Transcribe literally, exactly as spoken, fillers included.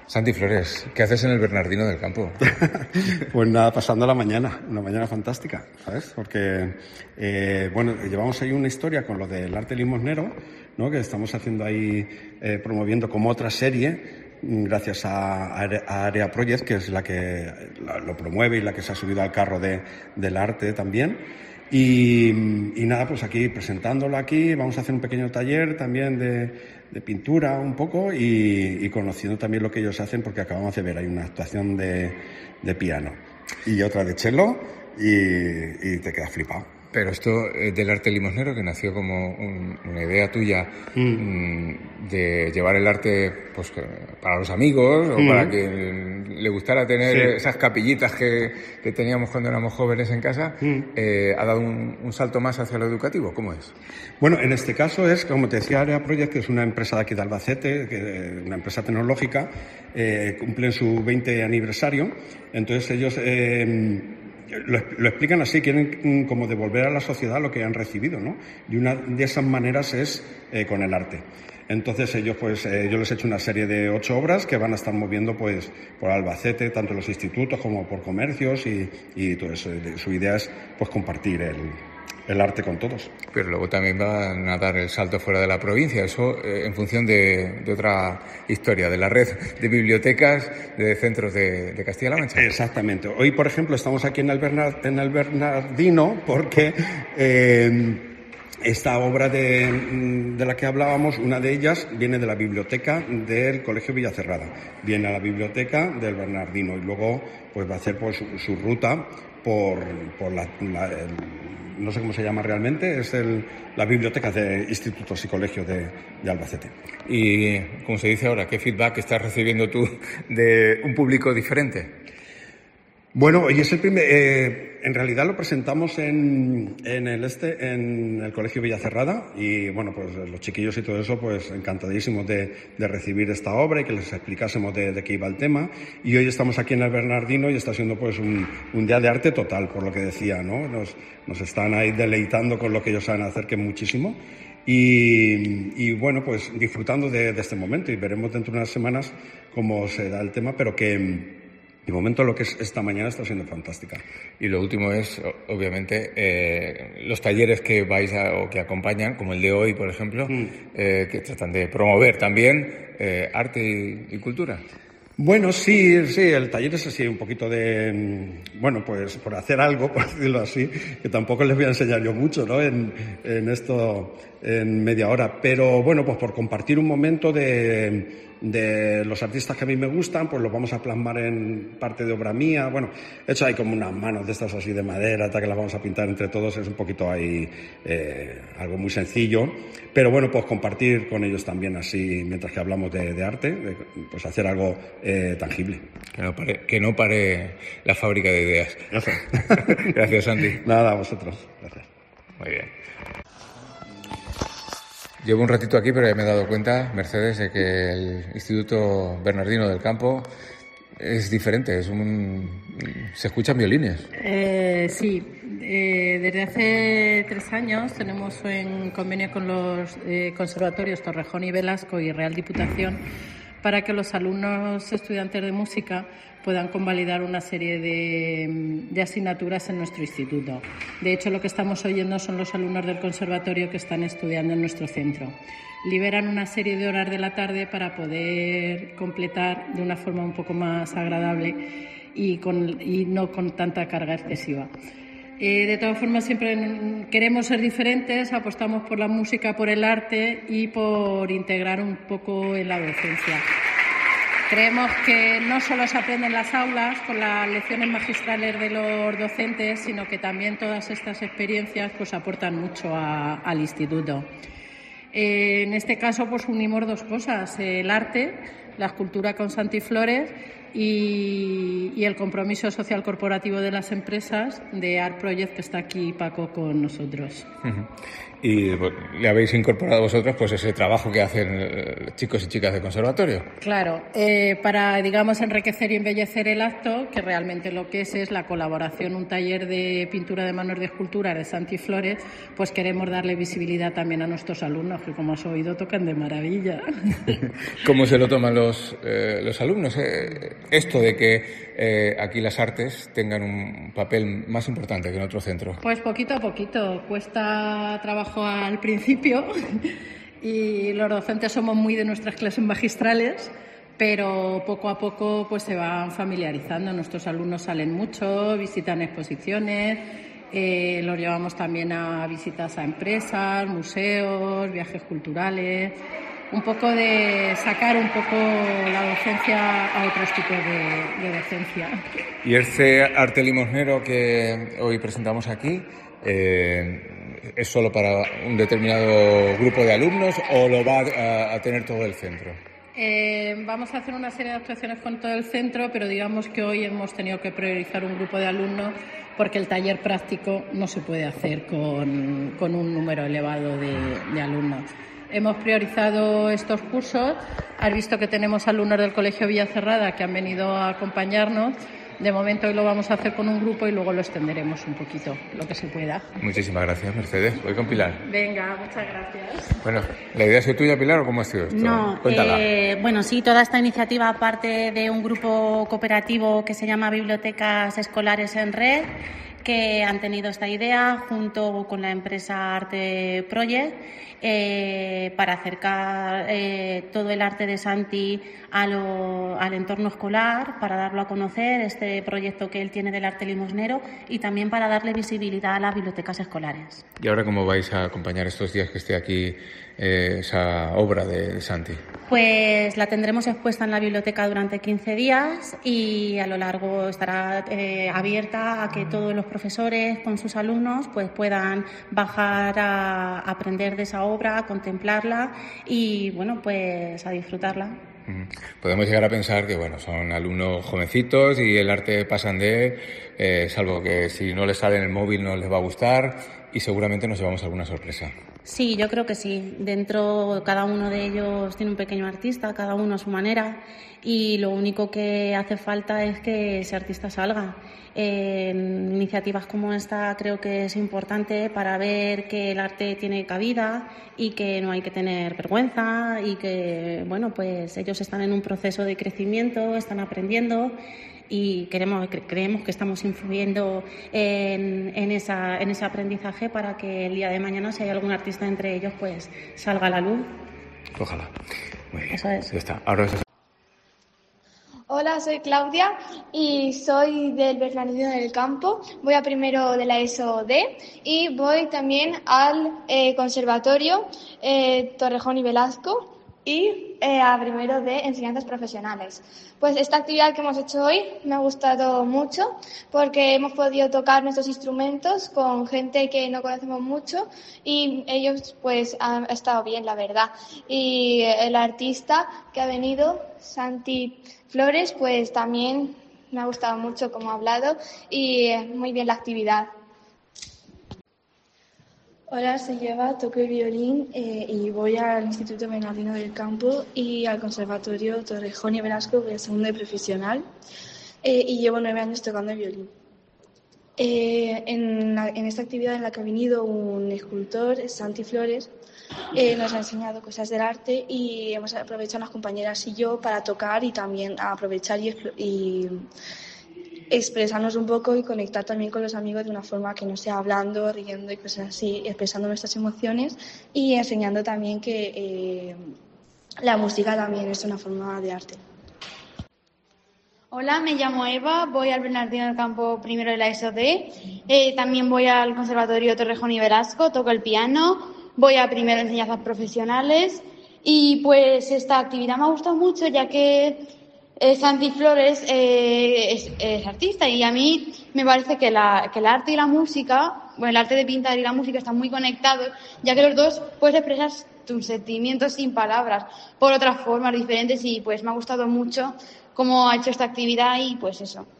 Santi Flores, ¿qué haces en el Bernardino del Campo? Pues nada, pasando la mañana, una mañana fantástica, ¿sabes? Porque, eh, bueno, llevamos ahí una historia con lo del arte limosnero, ¿no? Que estamos haciendo ahí, eh, promoviendo como otra serie, gracias a, a Area Project, que es la que la, lo promueve y la que se ha subido al carro de, del arte también. Y, y nada, pues aquí presentándolo aquí, vamos a hacer un pequeño taller también de, de pintura un poco y, y conociendo también lo que ellos hacen, porque acabamos de ver, hay una actuación de, de piano y otra de cello y, y te quedas flipado. Pero esto eh, del arte limosnero, que nació como un, una idea tuya mm. Mm, de llevar el arte pues para los amigos o mm. para que le gustara tener sí. esas capillitas que, que teníamos cuando éramos jóvenes en casa, mm. eh, ¿ha dado un, un salto más hacia lo educativo? ¿Cómo es? Bueno, en este caso es, como te decía, Area Project, que es una empresa de aquí de Albacete, que, una empresa tecnológica, eh, cumplen su veinte aniversario, entonces ellos... Eh, Lo, lo explican así, quieren como devolver a la sociedad lo que han recibido, ¿no? Y una de esas maneras es eh, con el arte. Entonces ellos, pues, eh, yo les he hecho una serie de ocho obras que van a estar moviendo, pues, por Albacete, tanto en los institutos como por comercios y, y todo eso. Su idea es, pues, compartir el, el arte con todos. Pero luego también van a dar el salto fuera de la provincia, eso eh, en función de, de otra historia, de la red de bibliotecas de centros de, de Castilla-La Mancha. Exactamente. Hoy, por ejemplo, estamos aquí en el, Bernard, en el Bernardino porque eh, esta obra de, de la que hablábamos, una de ellas viene de la biblioteca del Colegio Villacerrada, viene a la biblioteca del Bernardino y luego pues va a hacer pues, su, su ruta por, por la... la el, no sé cómo se llama realmente, es el, la biblioteca de institutos y colegios de, de Albacete. Y, como se dice ahora, ¿qué feedback estás recibiendo tú de un público diferente? Bueno, hoy es el primer... Eh, en realidad lo presentamos en, en el este, en el Colegio Villacerrada y, bueno, pues los chiquillos y todo eso, pues encantadísimos de, de recibir esta obra y que les explicásemos de, de qué iba el tema. Y hoy estamos aquí en el Bernardino y está siendo, pues, un, un día de arte total, por lo que decía, ¿no? Nos, nos están ahí deleitando con lo que ellos saben hacer, que es muchísimo. Y, y bueno, pues disfrutando de, de este momento y veremos dentro de unas semanas cómo se da el tema, pero que... De momento lo que es esta mañana está siendo fantástica. Y lo último es, obviamente, eh, los talleres que vais a, o que acompañan, como el de hoy, por ejemplo, mm. eh, que tratan de promover también eh, arte y, y cultura. Bueno, sí, sí, el taller es así, un poquito de, bueno, pues por hacer algo, por decirlo así, que tampoco les voy a enseñar yo mucho, ¿no?, en, en esto, en media hora, pero bueno, pues por compartir un momento de, de los artistas que a mí me gustan, pues los vamos a plasmar en parte de obra mía. Bueno, he hecho ahí como unas manos de estas así de madera, hasta que las vamos a pintar entre todos, es un poquito ahí eh, algo muy sencillo, pero bueno, pues compartir con ellos también así, mientras que hablamos de, de arte, de, pues hacer algo eh, tangible. Que no pare, que no pare la fábrica de ideas. Gracias. Gracias, Santi. Nada, a vosotros. Gracias. Muy bien. Llevo un ratito aquí, pero ya me he dado cuenta, Mercedes, de que el Instituto Bernardino del Campo es diferente, es un... se escuchan violines. Eh, sí, eh, desde hace tres años tenemos en convenio con los eh, conservatorios Torrejón y Velasco y Real Diputación para que los alumnos estudiantes de música puedan convalidar una serie de, de asignaturas en nuestro instituto. De hecho, lo que estamos oyendo son los alumnos del conservatorio que están estudiando en nuestro centro. Liberan una serie de horas de la tarde para poder completar de una forma un poco más agradable y, con, y no con tanta carga excesiva. Eh, de todas formas, siempre queremos ser diferentes, apostamos por la música, por el arte y por integrar un poco en la docencia. Creemos que no solo se aprende en las aulas con las lecciones magistrales de los docentes, sino que también todas estas experiencias pues aportan mucho a, al instituto. Eh, en este caso pues unimos dos cosas, el arte, la escultura con Santi Flores y, y el compromiso social corporativo de las empresas de Art Project, que está aquí Paco con nosotros. Uh-huh. Y pues, le habéis incorporado vosotros pues ese trabajo que hacen eh, chicos y chicas de conservatorio. Claro, eh, para, digamos, enriquecer y embellecer el acto, que realmente lo que es es la colaboración, un taller de pintura de manos de escultura de Santi Flores, pues queremos darle visibilidad también a nuestros alumnos, que como has oído tocan de maravilla. ¿Cómo se lo toman los, eh, los alumnos? Eh, esto de que eh, aquí las artes tengan un papel más importante que en otro centro. Pues poquito a poquito, cuesta trabajo al principio y los docentes somos muy de nuestras clases magistrales, pero poco a poco pues se van familiarizando. Nuestros alumnos salen mucho, visitan exposiciones, eh, los llevamos también a visitas a empresas, museos, viajes culturales, un poco de sacar un poco la docencia a otros tipos de, de docencia. Y este arte limosnero que hoy presentamos aquí, eh, ¿es solo para un determinado grupo de alumnos o lo va a, a tener todo el centro? Eh, vamos a hacer una serie de actuaciones con todo el centro, pero digamos que hoy hemos tenido que priorizar un grupo de alumnos porque el taller práctico no se puede hacer con, con un número elevado de, de alumnos. Hemos priorizado estos cursos. Has visto que tenemos alumnos del Colegio Villacerrada que han venido a acompañarnos. De momento hoy lo vamos a hacer con un grupo y luego lo extenderemos un poquito, lo que se pueda. Muchísimas gracias, Mercedes. Voy con Pilar. Venga, muchas gracias. Bueno, ¿la idea ha sido tuya, Pilar, o cómo ha sido esto? No, Cuéntala. Eh, bueno, sí, toda esta iniciativa parte de un grupo cooperativo que se llama Bibliotecas Escolares en Red, que han tenido esta idea junto con la empresa Arte Project eh, para acercar eh, todo el arte de Santi a lo, al entorno escolar, para darlo a conocer, este proyecto que él tiene del arte limosnero, y también para darle visibilidad a las bibliotecas escolares. ¿Y ahora cómo vais a acompañar estos días que esté aquí eh, esa obra de, de Santi? Pues la tendremos expuesta en la biblioteca durante quince días y a lo largo estará eh, abierta a que todos los profesores con sus alumnos pues puedan bajar a aprender de esa obra, a contemplarla y bueno, pues a disfrutarla. Podemos llegar a pensar que bueno, son alumnos jovencitos y el arte pasan de él, eh, salvo que si no les sale en el móvil no les va a gustar y seguramente nos llevamos alguna sorpresa. Sí, yo creo que sí. Dentro, cada uno de ellos tiene un pequeño artista, cada uno a su manera, y lo único que hace falta es que ese artista salga. En iniciativas como esta creo que es importante para ver que el arte tiene cabida y que no hay que tener vergüenza y que, bueno, pues ellos están en un proceso de crecimiento, están aprendiendo y queremos, creemos que estamos influyendo en, en, esa, en ese aprendizaje para que el día de mañana, si hay algún artista entre ellos, pues salga a la luz. Ojalá. Muy bien. Eso es. Ya está. Ahora es... Hola, soy Claudia y soy del Bernardino del Campo. Voy a primero de la ESO D y voy también al eh, Conservatorio eh, Torrejón y Velasco y eh, a primero de Enseñanzas Profesionales. Pues esta actividad que hemos hecho hoy me ha gustado mucho porque hemos podido tocar nuestros instrumentos con gente que no conocemos mucho y ellos pues han estado bien, la verdad. Y el artista que ha venido, Santi Flores, pues también me ha gustado mucho cómo ha hablado y eh, muy bien la actividad. Hola, soy Eva, toco el violín eh, y voy al Instituto Bernardino del Campo y al Conservatorio Torrejón y Velasco, voy a segundo de profesional eh, y llevo nueve años tocando el violín. Eh, en, la, en esta actividad en la que ha venido un escultor, Santi Flores, eh, nos ha enseñado cosas del arte y hemos aprovechado las compañeras y yo para tocar y también aprovechar y, y expresarnos un poco y conectar también con los amigos de una forma que no sea hablando, riendo y cosas así, expresando nuestras emociones y enseñando también que eh, la música también es una forma de arte. Hola, me llamo Eva, voy al Bernardino del Campo primero de la ESO D, eh, también voy al Conservatorio Torrejón y Velasco, toco el piano, voy a primero de Enseñanzas Profesionales y pues esta actividad me ha gustado mucho ya que eh, Santi Flores eh, es, es artista y a mí me parece que, la, que el arte y la música, bueno, el arte de pintar y la música están muy conectados ya que los dos puedes expresar tus sentimientos sin palabras por otras formas diferentes y pues me ha gustado mucho cómo ha hecho esta actividad y pues eso.